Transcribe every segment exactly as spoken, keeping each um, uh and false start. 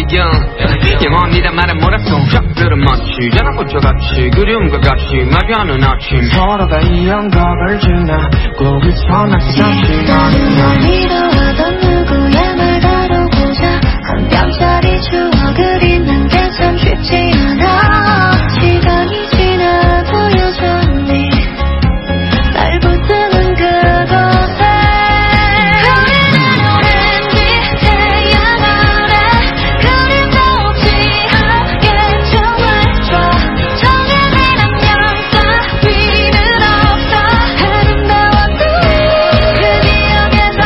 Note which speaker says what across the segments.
Speaker 1: 배경 영원이란 말은 몰았어 짝들은 마치 자나고쳐같이 그리움과 같이 마주하는 아침 서로가 이 언덕을 지나고 그쳐나서 잠시
Speaker 2: 날 믿어하던 누구야 말 다뤄보자 한 뼘짜리 추억을 잊는 게 참 쉽지 않아 시간이 지나도 여전히 날 붙드는 그곳에 우리는 왠지 태양아래 그림자 없이 함께 정해줘 정해진 안녕 따위는 없어 아름다웠던 그 기억에서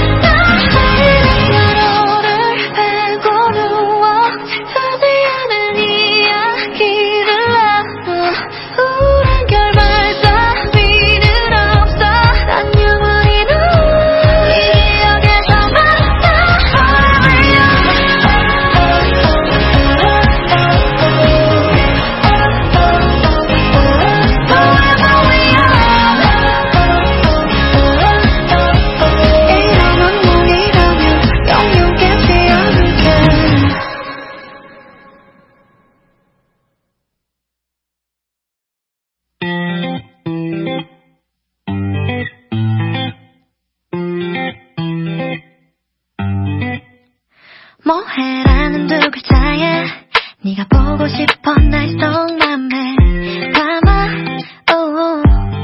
Speaker 2: 만나 너를 베고 누워 하지 않은 이야기를 나눠 우울한 결말 따위는 없어 난 영원히 널 이 기억에서 만나 이런 엉망이라면 영영 깨지 않을게 뭐해라는 두 글자에 네가 보고 싶어 날 속맘에 담아 oh.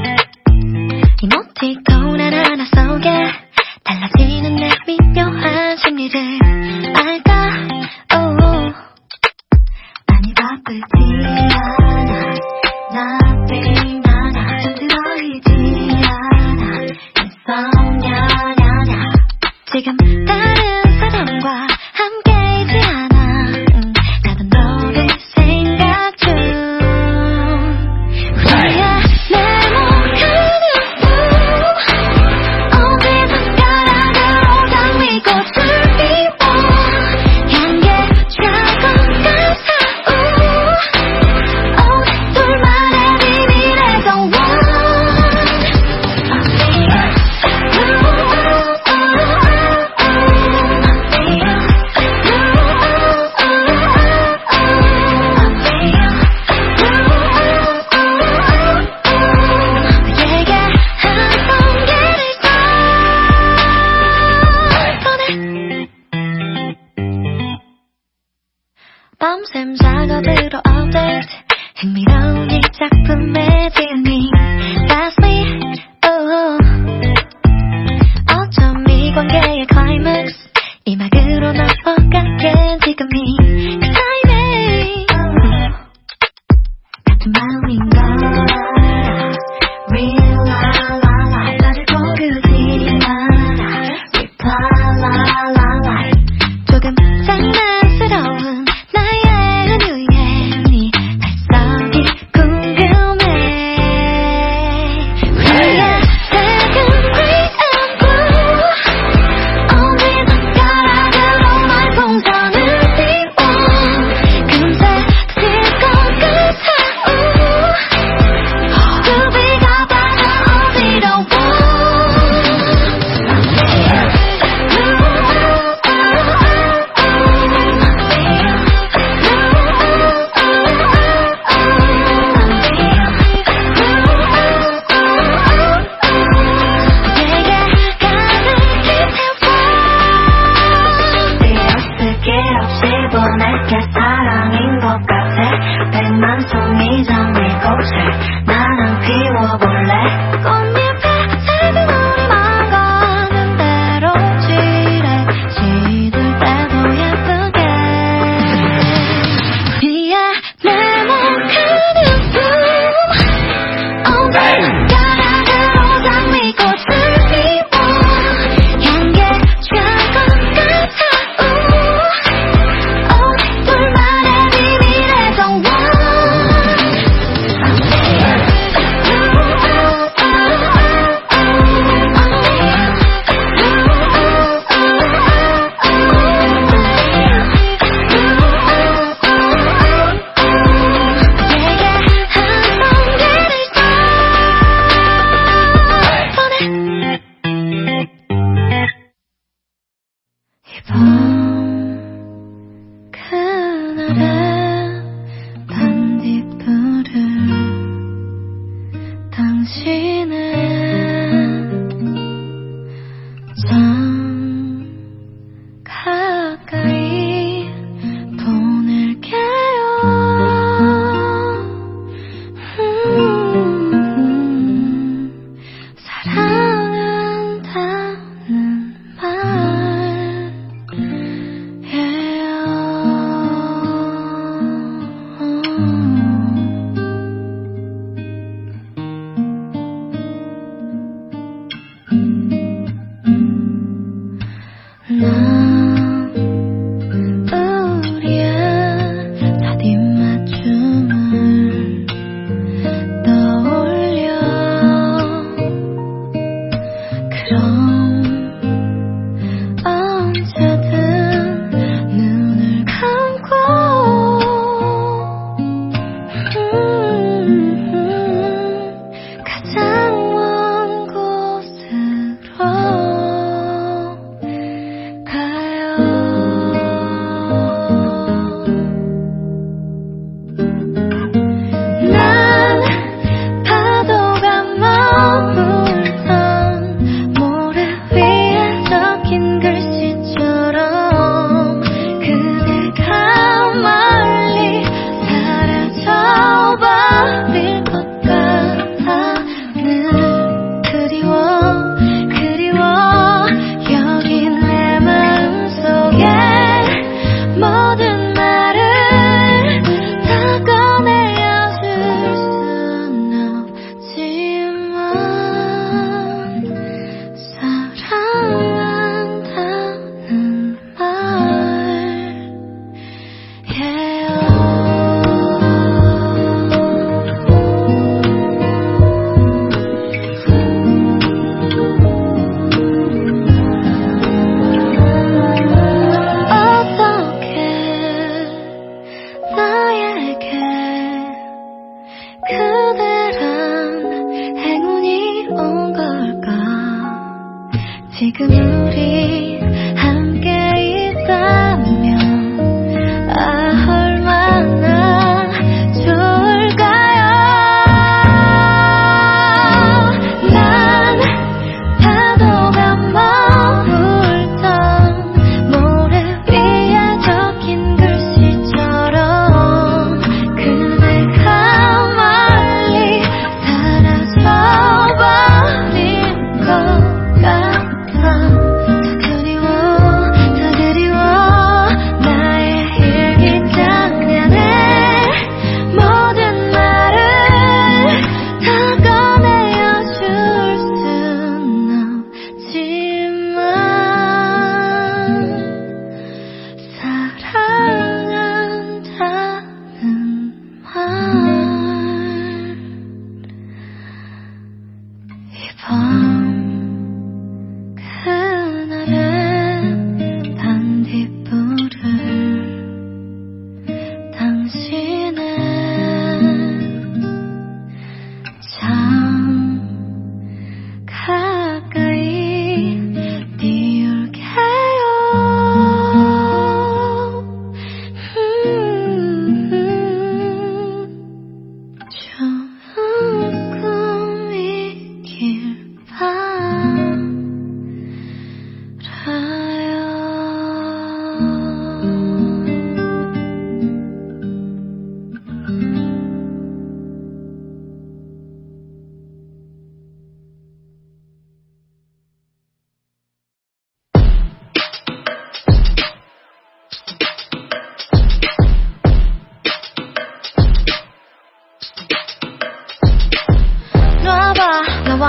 Speaker 2: 이모티콘 하나하나 속에 달라지는 내 미묘한 심리를 알까 oh. 많이 바쁘지 않아 nothing 나나 들어있지 않아 insomnia 지금 다른 사람과 함께이지 않아 응, 나도 너를 생각 중 우리의 네모칸 웃음 어디선가락으로 장미꽃을 피워 향기 차가운 사우 어, 둘만의 비밀의 정원 밤샘 작업으로 업데이트 흥미로운 이 작품의 재미 Lastly oh. 어쩜 이 관계의 클라이맥스 이 막으로 넘어가게 지금이 그 타이밍 같은 마음인가 Real la la la 나를 고르지 마라 Reply la la la 조금 장난스러운 나의 은유에 네 발성이 궁금해 우리의 작은 green and blue 어디선가락으로 말풍선을 띄워 금세 그칠 것 같아 두 비가 다가 어지러워 보낼게 사랑인 것 같아 백만 송이 장미 꽃을 나는 피워볼래 꽃잎에 새든 우리만 가는 대로 지래 시들 때도 예쁘게 우리의 네모칸 웃음 언젠가락으로 장미꽃을 피워 향기 차가운 사우 둘만의 비밀의 정원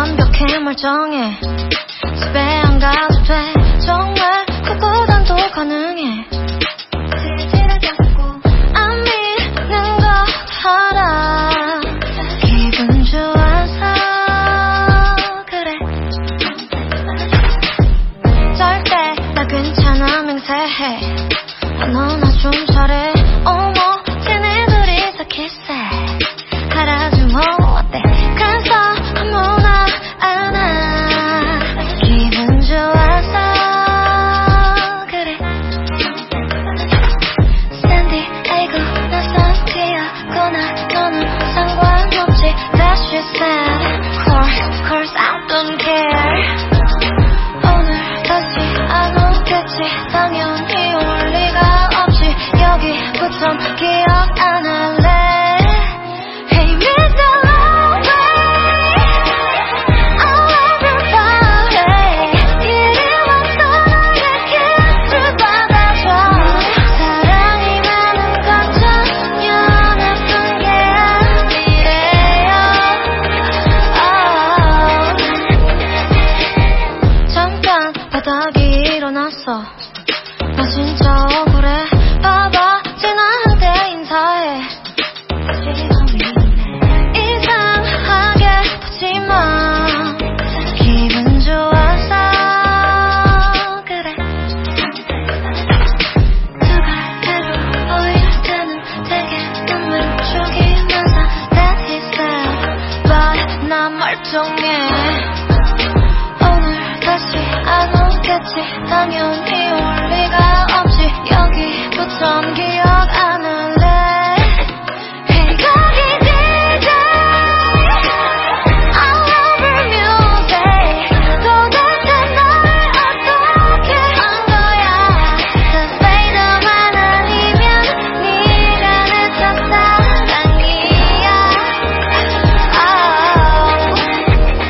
Speaker 2: 완벽해 멀쩡해 집에 안 가도 돼 정말 그보단 더 가능해 안 믿는 거 알아 기분 좋아서 그래 절대 나 괜찮아 맹세해 너 나 좀 잘해 어머 쟤네들이 다 키스해 하라지 뭐 어때 가서 아무나 안아 기분 좋아서 그래 Sandy 아이고 나서 귀엽구나 너는 상관없지 That she said Course, course I don't care 오늘 다시 안 오겠지 당연히 올 리가 없지 여기부턴 기억 안 할래 나 진짜 억울해 봐봐 쟤나한테 인사해 이상하게 보지마 기분 좋아서 그래 두 갈래로 보일 때는 되게 난 왼쪽이 많아 That he said But 난 멀쩡해 오늘 다시 안 오겠지 당연히 올 리가 없지 여기부턴 기억 안 할래 Hey 거기 디제이 I love your music 도대체 널 어떻게 한 거야 스파이더만 아니면 네가 내 첫사랑이야 oh.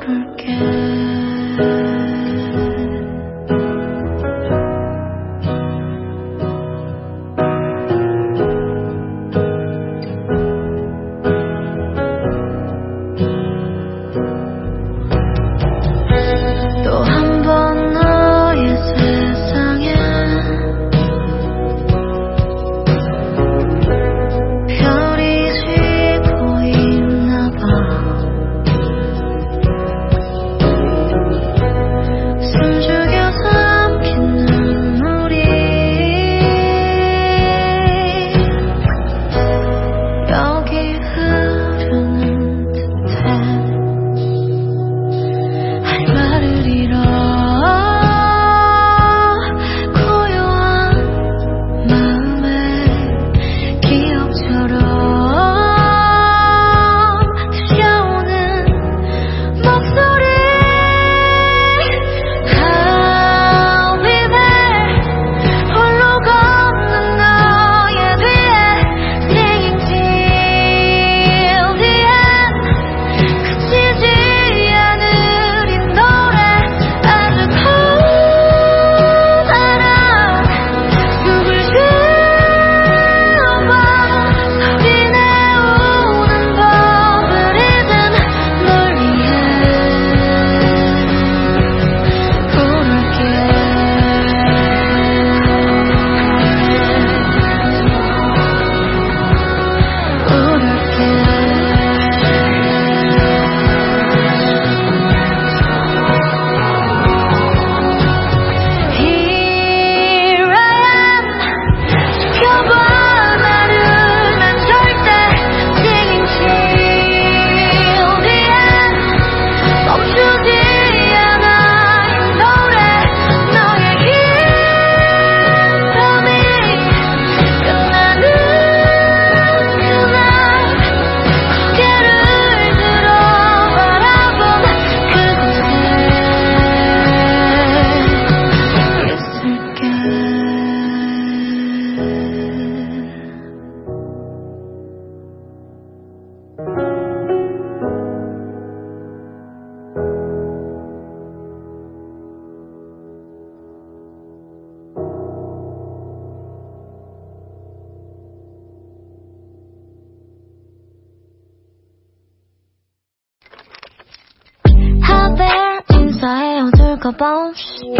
Speaker 2: 봐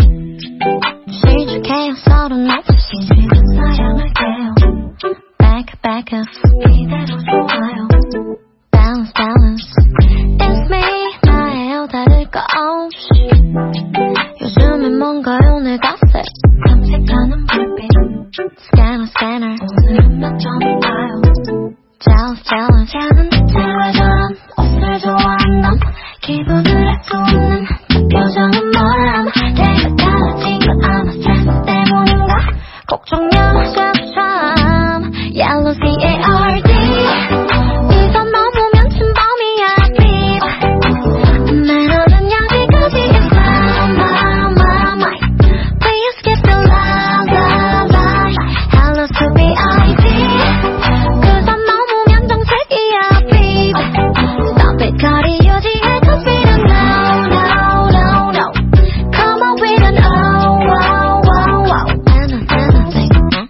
Speaker 2: 시작해요 서른 없이 지금 사양할게요 Back back up 이대로 좋아요 Balance balance It's me 나예요 다를 거 없이 요즘엔 뭔가요 내 갓에 탐색하는 불빛 Scanner scanner 오늘은 몇 점인가요 Jealous jealous 작은 데일처럼 옷을 좋아하는 넌 기분을 알수 없는 표정은 뭐람 내가 달라진 건 아마 스트레스 때문인가 걱정이야 참 Yellow C A R D 이선 넘으면 침범이야 babe 매너는 여기까지 있어 my my my Please keep the love love love Hello to B I D 그선 넘으면 정색이야 babe Stop it 거리 유지해 confident now now no no Come on with an oh wow wow wow And anything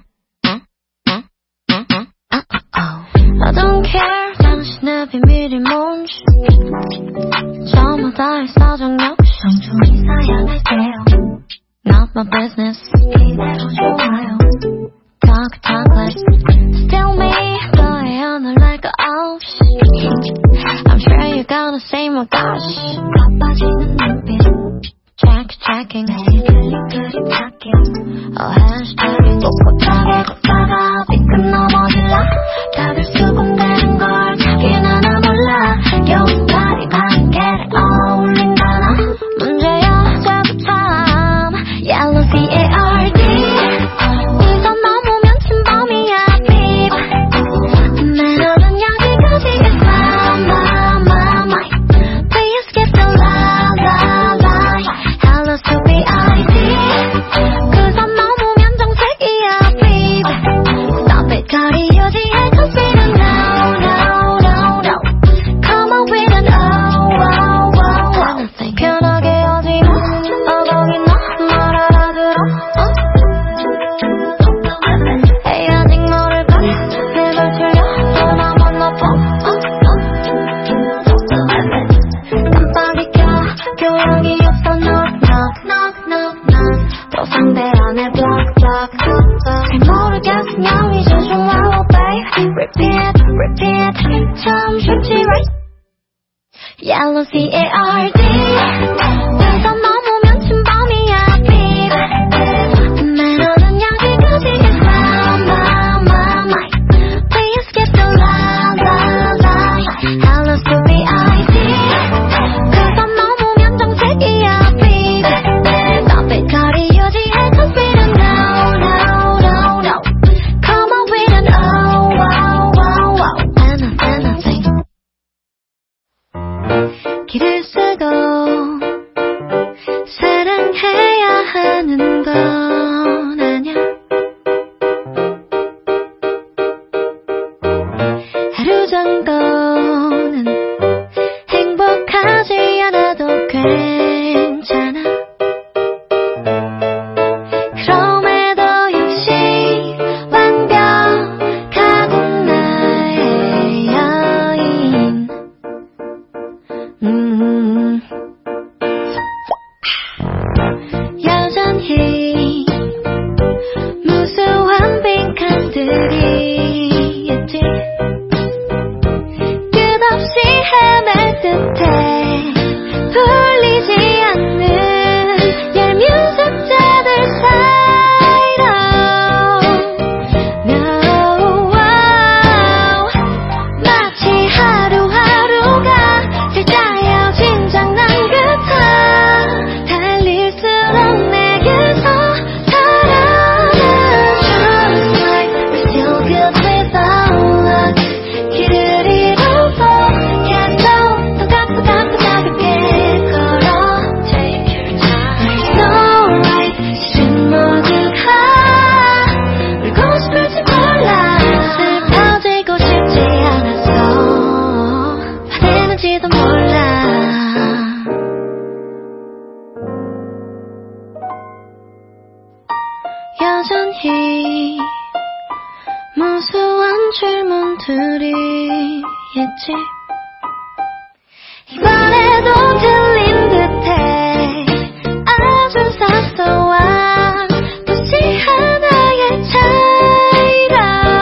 Speaker 2: I don't care 당신의 비밀이 뭔지 저마다 할 사정 역시 청춘이 사양할게요 Not my business 이대로 좋아요 Talk talk less Still me 너의 오늘 날 거 없이 I'm sure you're gonna say my gosh 바빠지는 눈빛 Check checking 매일 틀린 그림 찾기 Oh hashtagging 꼿꼿하게 걷다가 삐끗 넘어질라 다들 수긍되는 걸 자기는 하나 몰라 여운 다리 반개를 어울린다나 문제야 자꾸 참 Yellow C A R D 이선 넘으면 침범이야 babe 매너는 여기까지 있어 my my my Please give the love love love Hello to B I D 그선 넘으면 정색이야 babe Stop it 거리 유지해 confident now L O C A R D 우선 넘으면 침범이야 babe 매너는 여기까지 my my my my Please get the la la la L O C A R D 우선 넘으면 정색이야 babe 너의 거리 유지해 cause we don't know no no no Come on we don't know wow wow wow anything anything 길을 쓰고 사랑해야 하는 건 아냐 하루 정도는 행복하지 않아도 괜찮아 그럼에도 역시 완벽하군 나의 여인 음. 여전히 무수한 빈칸들이 있지 끝없이 헤맬 듯해 풀리지 않는 얄미운 숫자들 사이로 No wow 마치 하루하루가 살짝여진 장난 같아 달릴수록 내게서 살아나 Just like we're still good without luck 길을 잃어도 계속 더 가쁘 가쁘 가볍게 걸어 Take your time There's no right 실은 모두가 울고 싶을지 몰라 슬퍼지고 싶지 않았어 화내는지도 몰라 여전히 무수한 질문들이 있지 이번에도 들린 듯해 아주 사소한 도시 하나의 차이로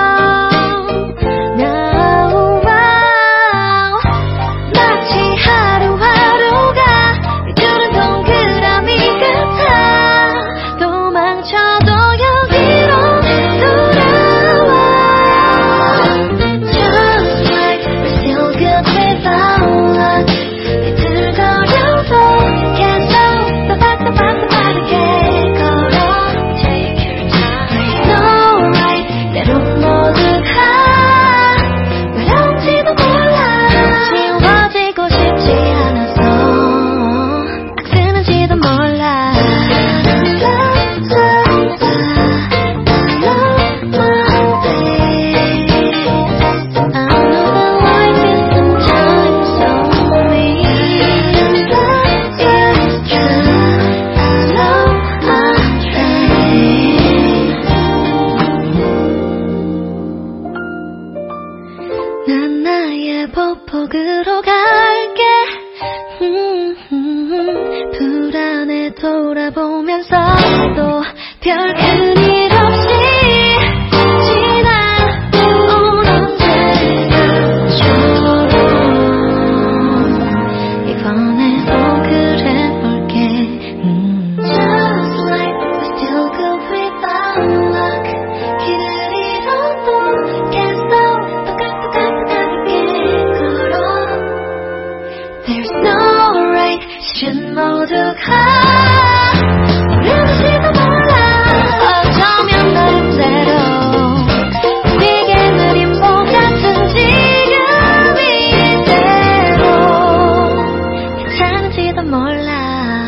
Speaker 2: No wow 마치 하루하루가 우주는 동그라미 같아 도망쳐도 여기로 돌아와 Just like we're still good without luck 비틀거려도 계속 더 빠르게 빠르게 걸어 Take your time No right 때론 모두가 외로운지도 몰라 지워지고 싶지 않아서 악쓰는지도 몰라 난 나의 보폭으로 갈게 음, 음, 불안해 돌아보면서도 별 큰일 없이 지나온 언제나처럼 이번에도 그래볼게 음. Just like we're still good without luck 길을 잃어도 계속 There's no right 실은 모두가 모르는지도 몰라 어쩌면 나름대로 우리에게 느린 봄 같은 지금 이대로 괜찮은지도 몰라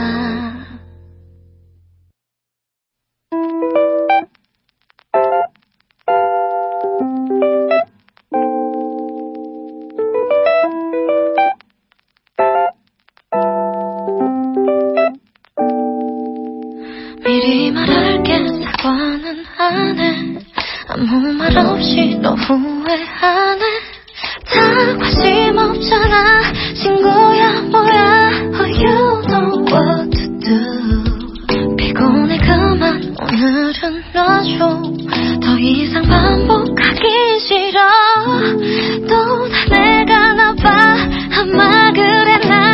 Speaker 2: 미리 말할게 사과는 안 해 아무 말 없이 너 후회하네 다 관심 없잖아 친구야 뭐야 Oh you know what to do 피곤해 그만 오늘은 놔줘 더 이상 반복하기 싫어 또 다 내가 나빠 아마 그래 나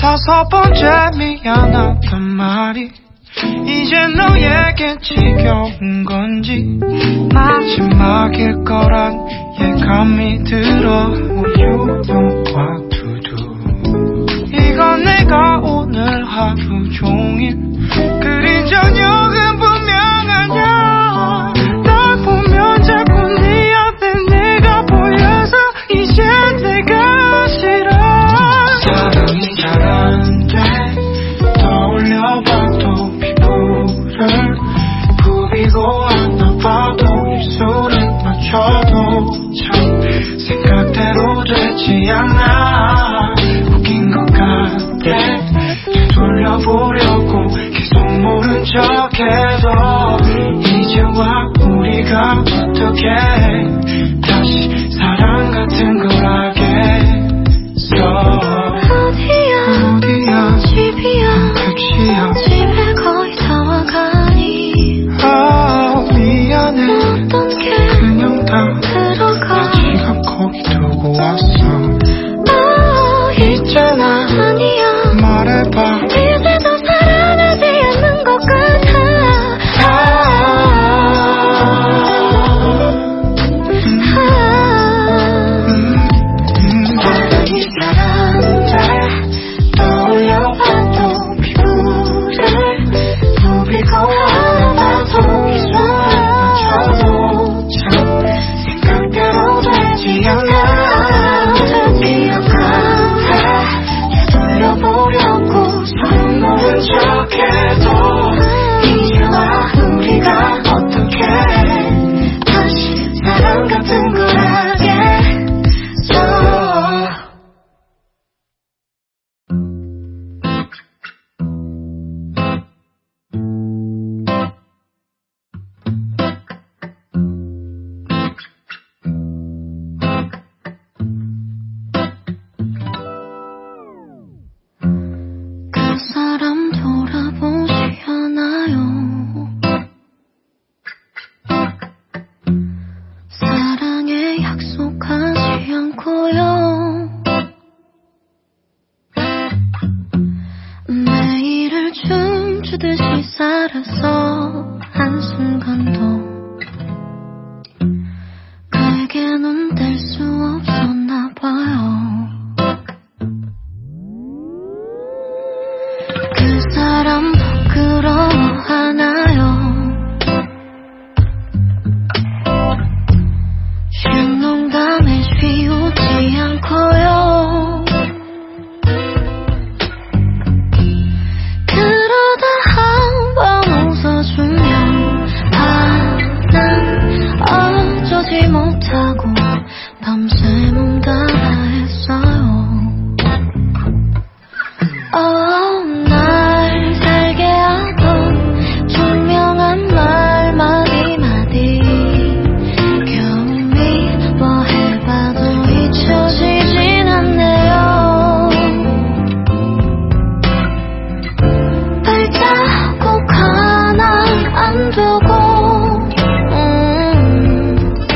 Speaker 3: 다섯 번째 미안하단 말이 이제 너에게 지겨운 건지 마지막일 거란 예감이 들어. You know what to do. 이건 내가 오늘 하루 종일 그린 저녁은 분명하냐. 날 보면 자꾸 네 앞에 내가 보여서 이제 내가 싫어. 사랑이 잘 안 돼. 떠올려봐도 피부를 부비고 안아봐도 입술을 맞춰도 참 생각대로 되지 않아. 웃긴 것 같아. 되돌려보려고 계속 모른 척해도 이제와 우리가 어떻게 다시 사랑 같은 걸 하겠어.
Speaker 2: 어디야,
Speaker 3: 어디야
Speaker 2: 집이야,
Speaker 3: 택시야
Speaker 2: 집에 거의 다 와가니.
Speaker 3: 아 미안해
Speaker 2: 어떡해
Speaker 3: 그냥 다
Speaker 2: 들어가.
Speaker 3: 지갑 거기 두고 왔어.
Speaker 2: 아 있잖아. 아니야
Speaker 3: 말해봐.
Speaker 2: 이제 더 사랑하지 않는 것 같아. 사랑이 잘 안 돼. 떠올려봐도 피부를 부비고 안아봐도 입술을 맞춰도 참 생각대로 되지 않아. 드디어 같아. 되돌려보려고 서로 모른 척해도 이제와 우리가 어떻게 다시 사랑 같은 걸 하겠어. 그 사람 돌아보시려나요? 사랑에 약속하지 않고요. 매일을 춤추듯이 살아서 한순간도 그에게는 뗄 수 없었나 봐요. 그 사람 부끄러워하나요? 쉰 농담에 쉬우지 않고요. 그러다 한번 웃어주면 반은 어쩌지 못하고 밤새 몸 따라 했어요. Oh, 날 살게 하던 분명한 말 마디마디 겨우 미워해봐도 잊혀지진 않네요. 발자국 하나 안 두고 음,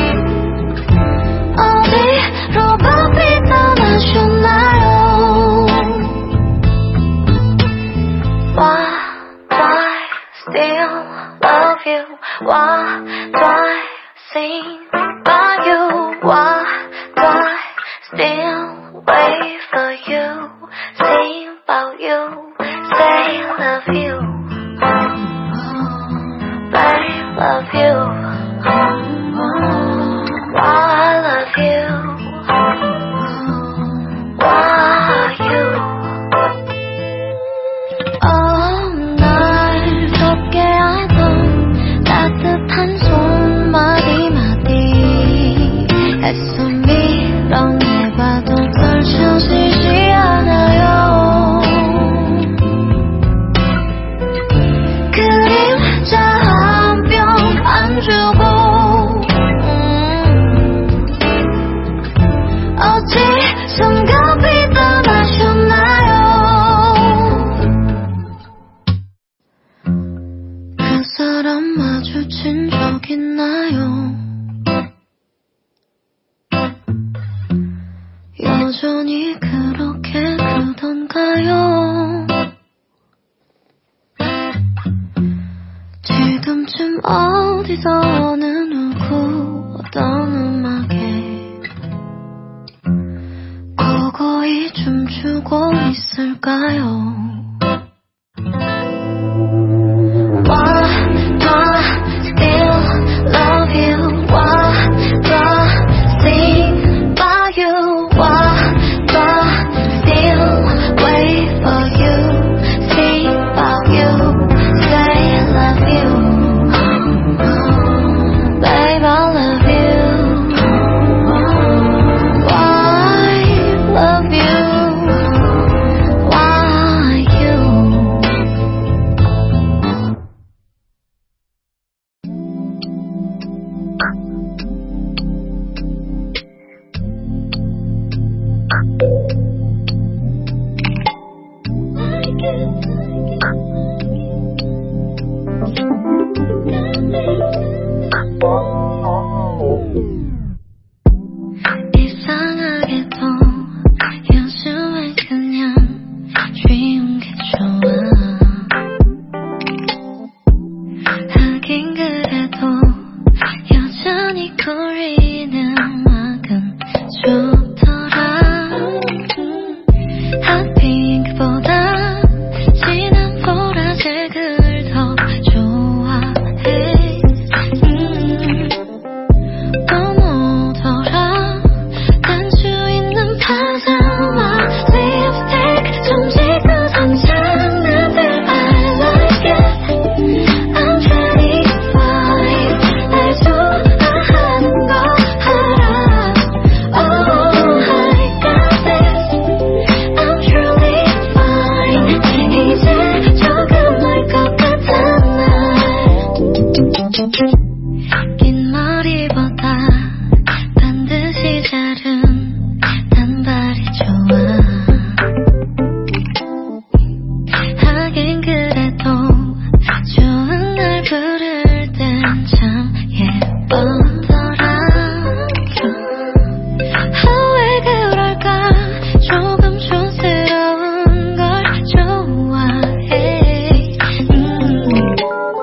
Speaker 2: 어디로 바삐 떠나셨나요? Why do I still love you? Why do I sing by you? Why do I still wait for you? Sing about you, say love you, babe love you. Why love you? Why you? Oh, 날 덥게 하던 따뜻한 손 마디마디 애써 밀어내봐도 떨쳐지지 않아요. 그림자 한 뼘 안 주고 음, 어디선가 떠나셨나요? 그 사람 마주친 적 있나요? 여전히 그렇게 그던 건가요? 지금쯤 어디서 어느 누구 어떤 음악에 고고이 춤추고 있을까요? Why do I still love you? Why do I sing by you? Why do I still wait for you? Think about you, say I love you. Babe, I love you. Why love you? Why you? 이상하게도 요즘엔 그냥 쉬운 게 좋아. 하긴 그래도 여전히 거리는 음악은 좋더라. 핫핑크보다 진한 보라색을 더 좋아해. 음, 너무더라. 단추 있는 파자마 립스틱 숨지고 성장나들 I like it. I'm twenty-five. 날 좋아하는 거 알아. Oh, I got this. I'm truly fine. 이제 조금 날 것 같은 날. 긴 머리보다 반드시 자른 단발이 좋아. 하긴 그래도 좋은 날 부를 땐 참 예쁘더라. 아, 왜 그럴까? 조금 촌스러운 걸 좋아해. 음,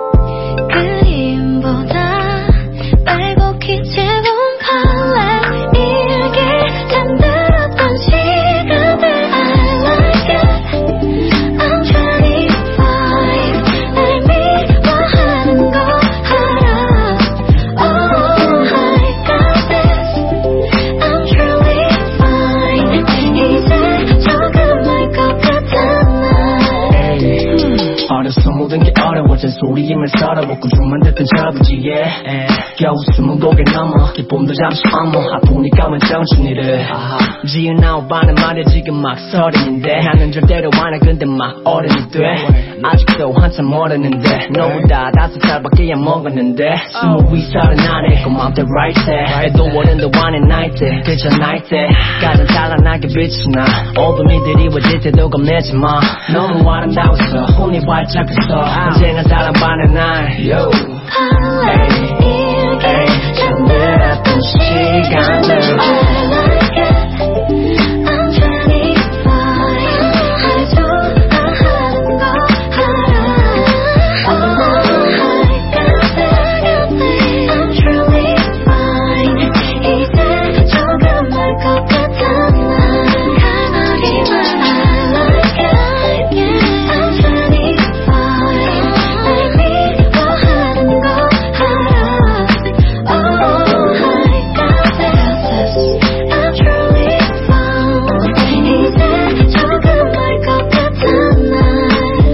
Speaker 2: 그림보다 빨갛게 재본 팔레 일기 잠들었던 시간들 I like it. I'm twenty-five. 날 미워하는 거 알아. Oh, I got this. I'm truly fine. 이제 조금 날 것 같은 날.
Speaker 4: 어려서 모든 게 어려워진 소리임을 썰어먹고 좀만 듣던 저부지에 겨우 숨은 고개 넘어 기쁨도 잠시 어머 아프니까 만 정신이를 지은 아홉반은 말야 지금 막 서른인데 나는 절대로 안해 근데 막 어른이 돼 아직도 한참 모르는데 너보다 다섯 살밖에 안 먹었는데 스무 위 서른 안에 고마울 때 right 때 애도 어른도 안해 나이 때 그저 나이 때 가장 찬란하게 빛이 나 어둠이 드리워질 때도 겁내지 마 너무 아름다웠어 혼이 활짝 했어 언제나 사랑받는 날 Yo
Speaker 2: 팔레 일기 잠들었던 시간들 I like it. I'm twenty-five. 날 좋아하는 거 알아. Oh, I got this. I'm truly fine. 이제 조금 날 것 같은 날. 가만히만 I like it. I'm twenty-five. 날 미워하는 거 알아. Oh, I got this. I'm truly fine. 이제 조금 날 것 같은 날.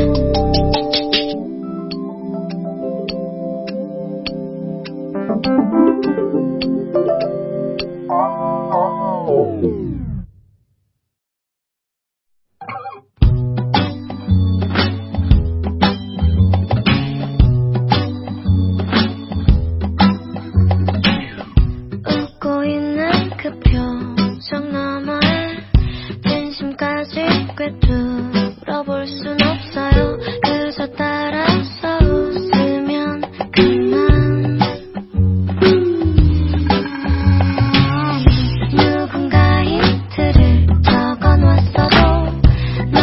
Speaker 2: 웃고 있는 그 표정 너머에 진심까지 꿰뚫어볼 순 없어요. 그저 따라서 웃으면 그만. 누군가 힌트를 적어놨어도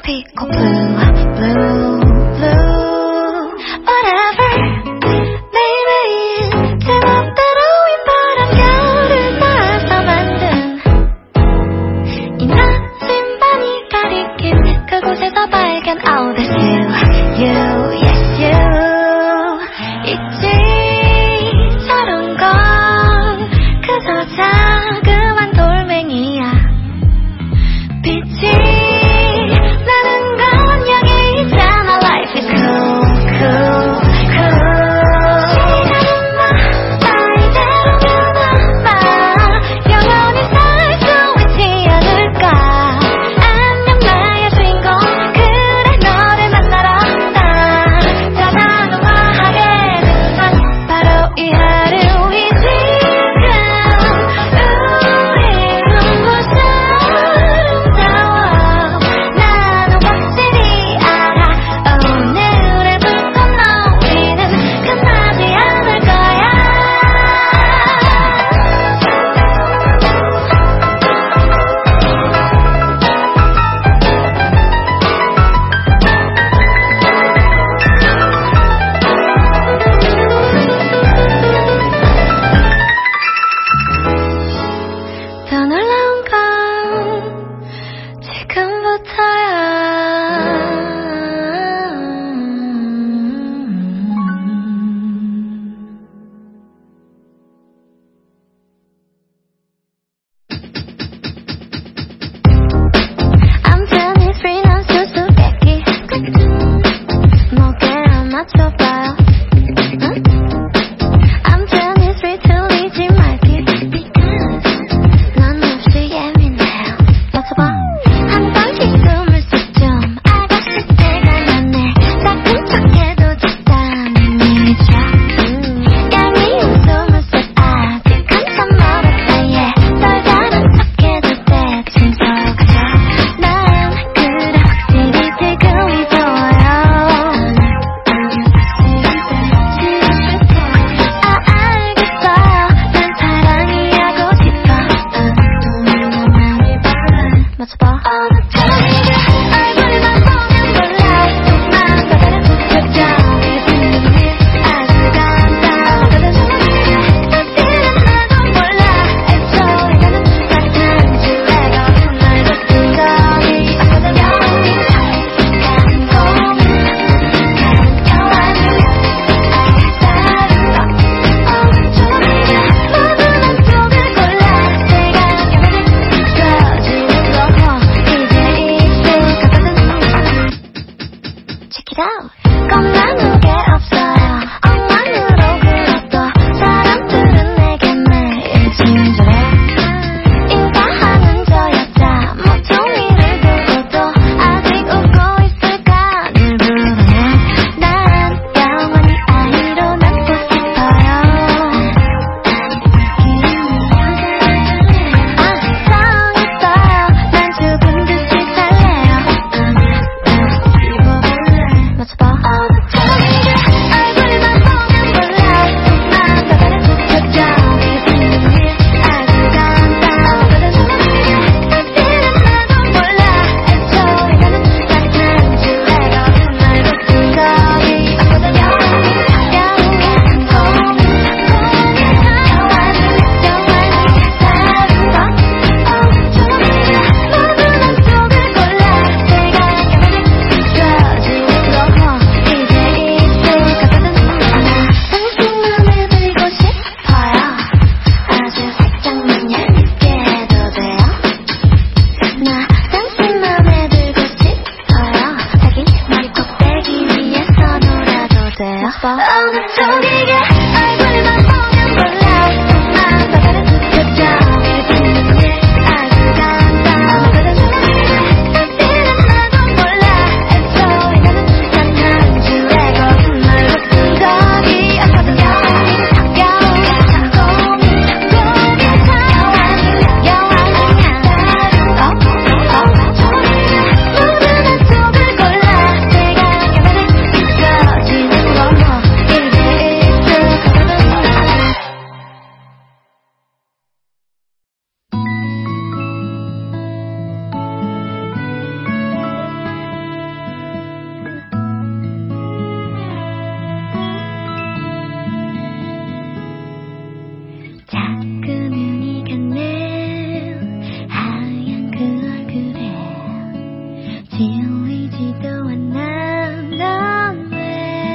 Speaker 2: 피고 blue, blue, blue, whatever. 매일매일 제멋대로 휘파람 겨를 쌓아서 만든 이 낮은 밤이 가리킨 그곳에서 발견 all this you, you, yes you. 있지 저런 건 그저 자그만 돌멩이야. 빛이 나는 걸 자꾸 눈이 가네 하얀 그 얼굴에 질리지도 않아 넌 왜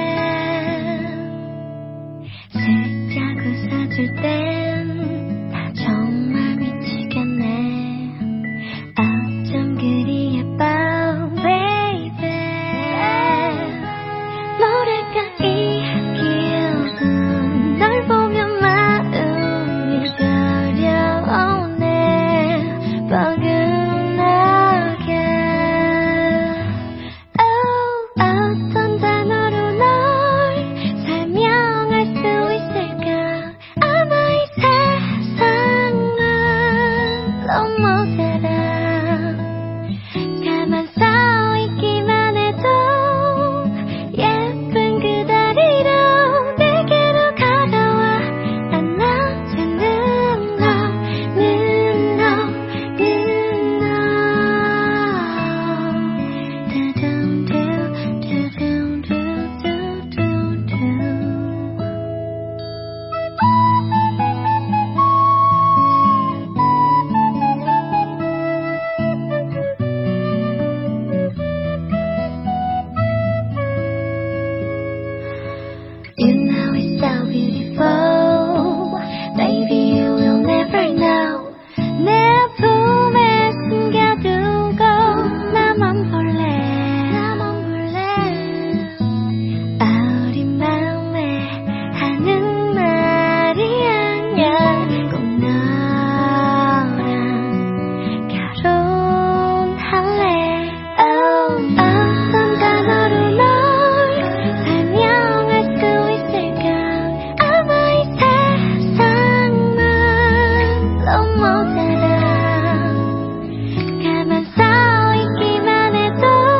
Speaker 2: 슬쩍 웃어줄 땐 나 정말 미치겠네 어쩜 그리 예뻐 baby 뭐랄까 이 기분 널 보면 마음이 저려오네 뻐근하게 oh, 어떤 단어로 널 설명할 수 있을까 아마 이 세상은 너무 살아 가만 서 있기만 해도 예쁜 그 다리로 내게로 걸어와 안아주는 너는 너는 너 You know it's so beautiful Baby you will never know 내 품에 숨겨두고 나만 볼래 나만 볼래 어린 마음에 하는 말이 아니야 꼭 너랑 결혼할래 oh, 어떤 단어로 널 설명할 수 있을까 아마 이 세상은 너무 살아 가만 서 있기만 해도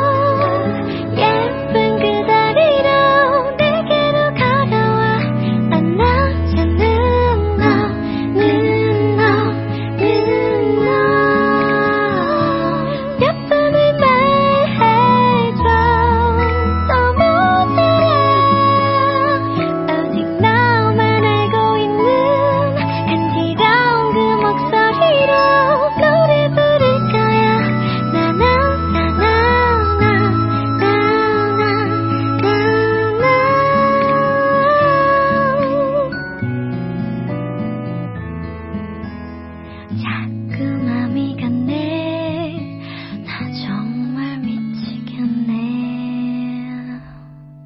Speaker 2: 예쁜 그 다리로 내게로 걸어와 안아주는 너는 너는 너 몇 번을 말해줘 너무 잘해 오직 너만 알고 있는 간지러운 그 목소리로 노래 부를 거야 나나나나나나나 자꾸